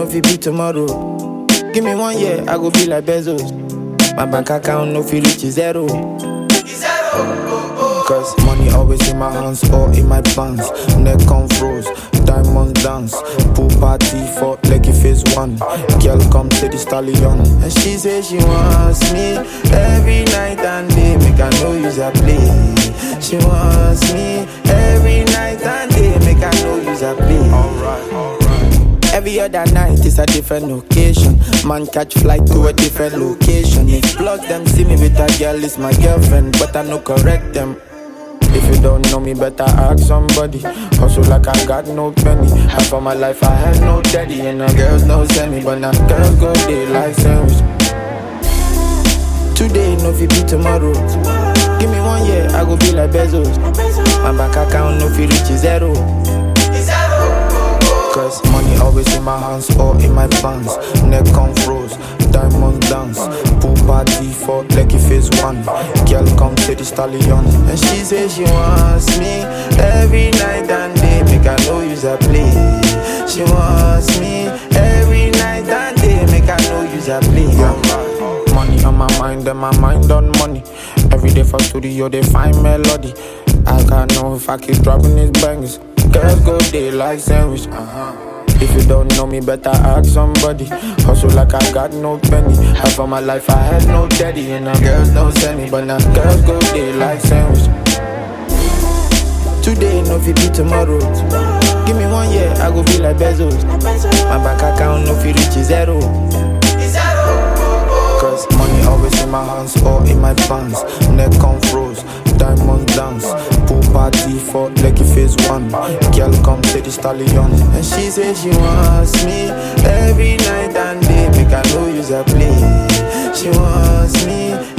no fit be tomorrow. Give me 1 year, I go be like Bezos. My bank account no fit reach zero. Cause money always in my hands or in my pants. Neck on froze, diamonds dance. Pool party for leggy phase 1. Girl come to the stallion. And she say she wants me every night and day. Make I no use her play. She wants me every night and day. Make I no use her play. Alright. Every other night is a different location. Man catch flight to a different location. If blood them see me with a girl, it's my girlfriend, but I no correct them. If you don't know me, better ask somebody. Hustle like I got no penny. Half of my life I had no daddy, and now girls no send me, but now girls go day like sandwich. Today no fit be tomorrow. Give me 1 year, I go be like Bezos. My bank account no fit reach zero. Cause money always in my hands or in my pants. Neck on froze, diamonds dance. Pool party for leggy phase 1. Girl come to the stallion. And she say she wants me every night and day. Make I no use her play. She wants me every night and day. Make I no use her play. Money on my mind and my mind on money. Every day for studio they find melody. I can't know if I keep dropping these bangers. Girls go day like sandwich. If you don't know me, better ask somebody. Hustle like I got no penny. Half of my life I had no daddy, and now girls don't send me, but now girls go day like sandwich. Today no fit be tomorrow. Give me 1 year, I go be like Bezos. My bank account no fit reach zero. Cause money always in my hands or in my pants. Neck on froze, diamonds dance. Pool party for leggy phase 1. Girl come to the stallion. And she say she wants me every night and day. Make I no use her play. She wants me